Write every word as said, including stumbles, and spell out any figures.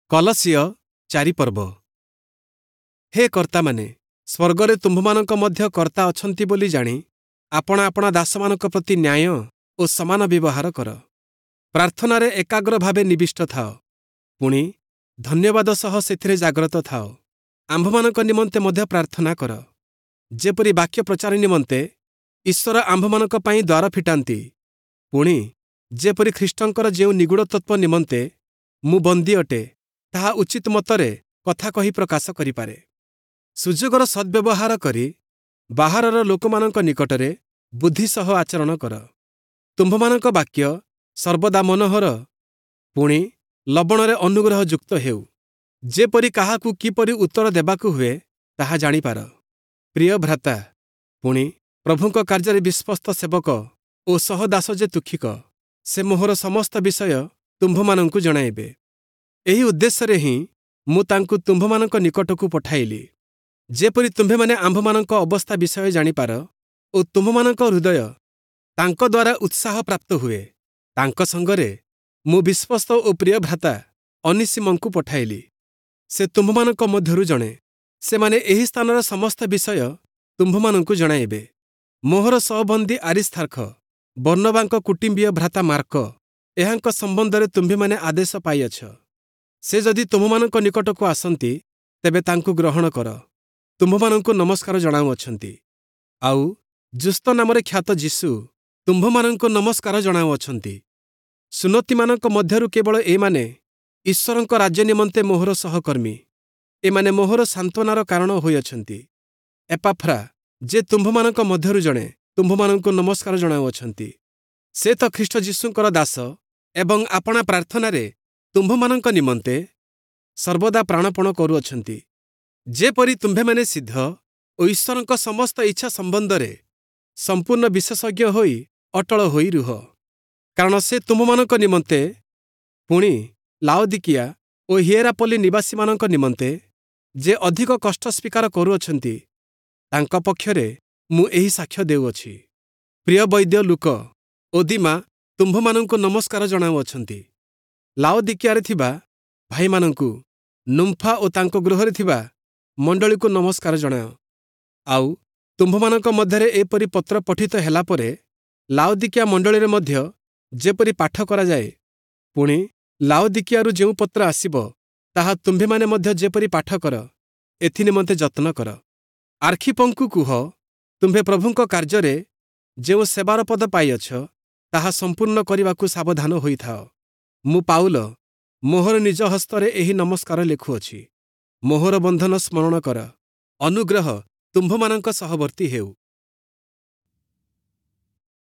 କଲସିୟ ଚାରି ପର୍ବ। ହେ କର୍ତ୍ତାମାନେ, ସ୍ୱର୍ଗରେ ତୁମ୍ଭମାନଙ୍କ ମଧ୍ୟ କର୍ତ୍ତା ଅଛନ୍ତି ବୋଲି ଜାଣି ଆପଣା ଆପଣା ଦାସମାନଙ୍କ ପ୍ରତି ନ୍ୟାୟ ଓ ସମାନ ବ୍ୟବହାର କର। ପ୍ରାର୍ଥନାରେ ଏକାଗ୍ର ଭାବେ ନିବିଷ୍ଟ ଥାଅ। ପୁଣି ଧନ୍ୟବାଦ ସହ ସେଥିରେ ଜାଗ୍ରତ ଥାଅ। ଆମ୍ଭମାନଙ୍କ ନିମନ୍ତେ ମଧ୍ୟ ପ୍ରାର୍ଥନା କର, ଯେପରି ବାକ୍ୟ ପ୍ରଚାର ନିମନ୍ତେ ଈଶ୍ୱର ଆମ୍ଭମାନଙ୍କ ପାଇଁ ଦ୍ୱାର ଫିଟାନ୍ତି। ପୁଣି ଯେପରି ଖ୍ରୀଷ୍ଟଙ୍କର ଯେଉଁ ନିଗୂଢ଼ ତତ୍ତ୍ୱ ନିମନ୍ତେ ମୁଁ ବନ୍ଦୀ ଅଟେ, ତାହା ଉଚିତ ମତରେ କଥା କହି ପ୍ରକାଶ କରିପାରେ। ସୁଯୋଗର ସଦ୍ବ୍ୟବହାର କରି ବାହାରର ଲୋକମାନଙ୍କ ନିକଟରେ ବୁଦ୍ଧି ସହ ଆଚରଣ କର। ତୁମ୍ଭମାନଙ୍କ ବାକ୍ୟ ସର୍ବଦା ମନୋହର, ପୁଣି ଲବଣରେ ଅନୁଗ୍ରହ ଯୁକ୍ତ ହେଉ, ଯେପରି କାହାକୁ କିପରି ଉତ୍ତର ଦେବାକୁ ହୁଏ ତାହା ଜାଣିପାର। ପ୍ରିୟ ଭ୍ରାତା, ପୁଣି ପ୍ରଭୁଙ୍କ କାର୍ଯ୍ୟରେ ବିଶ୍ୱସ୍ତ ସେବକ ଓ ସହଦାସ ଯେ ତୁଖିକ, ସେ ମୋହର ସମସ୍ତ ବିଷୟ ତୁମ୍ଭମାନଙ୍କୁ ଜଣାଇବେ। ଏହି ଉଦ୍ଦେଶ୍ୟରେ ହିଁ ମୁଁ ତାଙ୍କୁ ତୁମ୍ଭମାନଙ୍କ ନିକଟକୁ ପଠାଇଲି, ଯେପରି ତୁମ୍ଭେମାନେ ଆମ୍ଭମାନଙ୍କ ଅବସ୍ଥା ବିଷୟ ଜାଣିପାର ଓ ତୁମ୍ଭମାନଙ୍କ ହୃଦୟ ତାଙ୍କ ଦ୍ୱାରା ଉତ୍ସାହ ପ୍ରାପ୍ତ ହୁଏ। ତାଙ୍କ ସଙ୍ଗରେ ମୁଁ ବିଶ୍ୱସ୍ତ ଓ ପ୍ରିୟ ଭ୍ରାତା ଅନିସିମଙ୍କୁ ପଠାଇଲି। ସେ ତୁମ୍ଭମାନଙ୍କ ମଧ୍ୟରୁ ଜଣେ। ସେମାନେ ଏହି ସ୍ଥାନର ସମସ୍ତ ବିଷୟ ତୁମ୍ଭମାନଙ୍କୁ ଜଣାଇବେ। ମୋହର ସହବନ୍ଦୀ ଆରିସ୍ତାର୍ଖ, ବର୍ଣ୍ଣବାଙ୍କ କୁଟୁମ୍ବୀୟ ଭ୍ରାତା ମାର୍କ, ଏହାଙ୍କ ସମ୍ବନ୍ଧରେ ତୁମ୍ଭେମାନେ ଆଦେଶ ପାଇଅଛ। ସେ ଯଦି ତୁମ୍ଭମାନଙ୍କ ନିକଟକୁ ଆସନ୍ତି, ତେବେ ତାଙ୍କୁ ଗ୍ରହଣ କର। ତୁମ୍ଭମାନଙ୍କୁ ନମସ୍କାର ଜଣାଉଅଛନ୍ତି। ଆଉ ଜୁସ୍ତ ନାମରେ ଖ୍ୟାତ ଯୀଶୁ ତୁମ୍ଭମାନଙ୍କୁ ନମସ୍କାର ଜଣାଉଅଛନ୍ତି। ସୁନତିମାନଙ୍କ ମଧ୍ୟରୁ କେବଳ ଏମାନେ ଈଶ୍ୱରଙ୍କ ରାଜ୍ୟ ନିମନ୍ତେ ମୋହର ସହକର୍ମୀ। ଏମାନେ ମୋହର ସାନ୍ତ୍ୱନାର କାରଣ ହୋଇଅଛନ୍ତି। ଏପାଫ୍ରା, ଯେ ତୁମ୍ଭମାନଙ୍କ ମଧ୍ୟରୁ ଜଣେ, ତୁମ୍ଭମାନଙ୍କୁ ନମସ୍କାର ଜଣାଉଅଛନ୍ତି। ସେ ତ ଖ୍ରୀଷ୍ଟ ଯୀଶୁଙ୍କର ଦାସ ଏବଂ ଆପଣା ପ୍ରାର୍ଥନାରେ ତୁମ୍ଭମାନଙ୍କ ନିମନ୍ତେ ସର୍ବଦା ପ୍ରାଣପଣ କରୁଅଛନ୍ତି, ଯେପରି ତୁମ୍ଭେମାନେ ସିଦ୍ଧ ଓ ଈଶ୍ୱରଙ୍କ ସମସ୍ତ ଇଚ୍ଛା ସମ୍ବନ୍ଧରେ ସମ୍ପୂର୍ଣ୍ଣ ବିଶେଷଜ୍ଞ ହୋଇ ଅଟଳ ହୋଇ ରୁହ। କାରଣ ସେ ତୁମ୍ଭମାନଙ୍କ ନିମନ୍ତେ, ପୁଣି ଲାଉଦିକିଆ ଓ ହିଏରାପୋଲି ନିବାସୀମାନଙ୍କ ନିମନ୍ତେ ଯେ ଅଧିକ କଷ୍ଟ ସ୍ୱୀକାର କରୁଅଛନ୍ତି, ତାଙ୍କ ପକ୍ଷରେ ମୁଁ ଏହି ସାକ୍ଷ୍ୟ ଦେଉଅଛି। ପ୍ରିୟ ବୈଦ୍ୟ ଲୁକ ଓ ଦିମା ତୁମ୍ଭମାନଙ୍କୁ ନମସ୍କାର ଜଣାଉଅଛନ୍ତି। ଲାଉଦିକିଆରେ ଥିବା ଭାଇମାନଙ୍କୁ, ନୁମ୍ଫା ଓ ତାଙ୍କ ଗୃହରେ ଥିବା ମଣ୍ଡଳୀକୁ ନମସ୍କାର ଜଣାଅ। ଆଉ ତୁମ୍ଭମାନଙ୍କ ମଧ୍ୟରେ ଏପରି ପତ୍ର ପଠିତ ହେଲା ପରେ ଲାଉଦିକିଆ ମଣ୍ଡଳୀରେ ମଧ୍ୟ ଯେପରି ପାଠ କରାଯାଏ, ପୁଣି ଲାଉଦିକିଆରୁ ଯେଉଁ ପତ୍ର ଆସିବ, ତାହା ତୁମ୍ଭେମାନେ ମଧ୍ୟ ଯେପରି ପାଠ କର, ଏଥିନିମନ୍ତେ ଯତ୍ନ କର। ଆର୍ଖିପଙ୍କୁ କୁହ, ତୁମ୍ଭେ ପ୍ରଭୁଙ୍କ କାର୍ଯ୍ୟରେ ଯେଉଁ ସେବାର ପଦ ପାଇଅଛ, ତାହା ସମ୍ପୂର୍ଣ୍ଣ କରିବାକୁ ସାବଧାନ ହୋଇଥାଅ। ମୁଁ ପାଉଲ, ମୋହର ନିଜ ହସ୍ତରେ ଏହି ନମସ୍କାର ଲେଖୁଅଛି। ମୋହର ବନ୍ଧନ ସ୍ମରଣ କର। ଅନୁଗ୍ରହ ତୁମ୍ଭମାନଙ୍କ ସହବର୍ତ୍ତୀ ହେଉ।